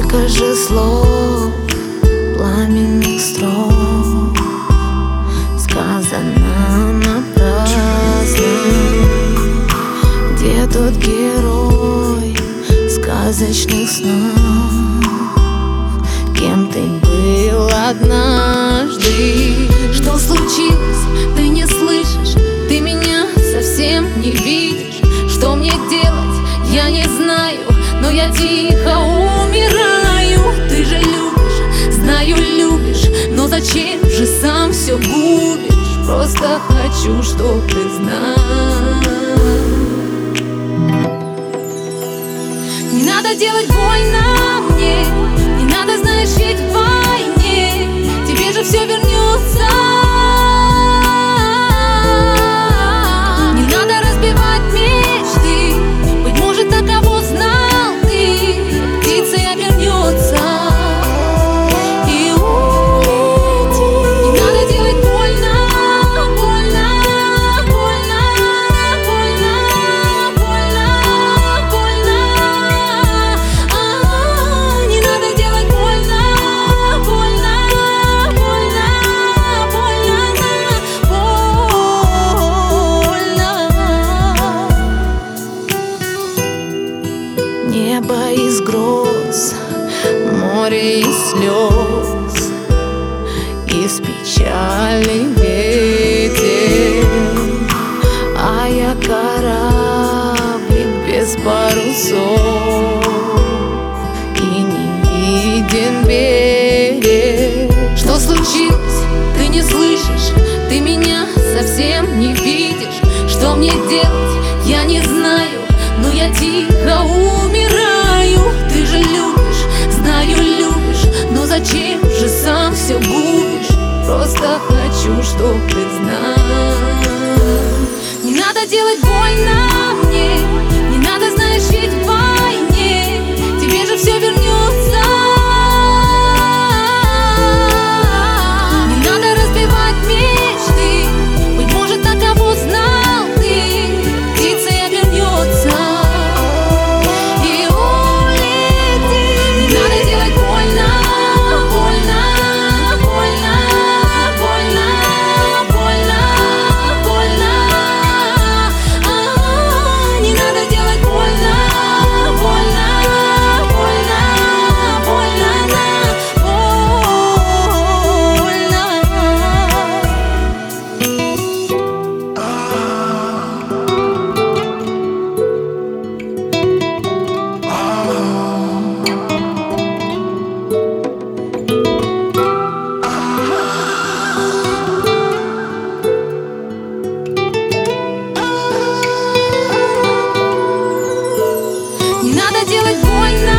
Сколько же слов, пламенных строк сказано напрасно. Где тот герой сказочных снов? Кем ты был однажды? Что случилось? Ты не слышишь, ты меня совсем не видишь. Что мне делать, я не знаю, но я тихо умираю. Ты же любишь, знаю, любишь, но зачем же сам все губишь? Просто хочу, чтоб ты знал. Не надо делать больно мне, не надо, знаешь, ведь в войне тебе же все вернется. Не надо разбивать мечты, быть может, на кого знал ты, птицей обернется и улетит. Не надо делать больно, больно, больно, больно, больно, больно. Не надо делать больно, больно, больно, больно. Небо из гроз, море из слез, из печали ветер, а я кораблик без парусов, и не виден берег. Что случилось? Ты не слышишь, ты меня совсем не видишь. Что мне делать, я не знаю, но я тихо умираю. Ты же любишь, знаю, любишь, но зачем же сам все губишь? Просто хочу, чтоб ты знал. Не надо делать больно мне, не надо, знаешь, ведь в войне тебе же все вернется. Не надо разбивать мечты, быть может, на кого знал ты, птицей обернется и улетит. Не надо делать больно, больно, больно, больно, больно, больно. Не надо делать больно, больно, больно, больно, не надо делать больно.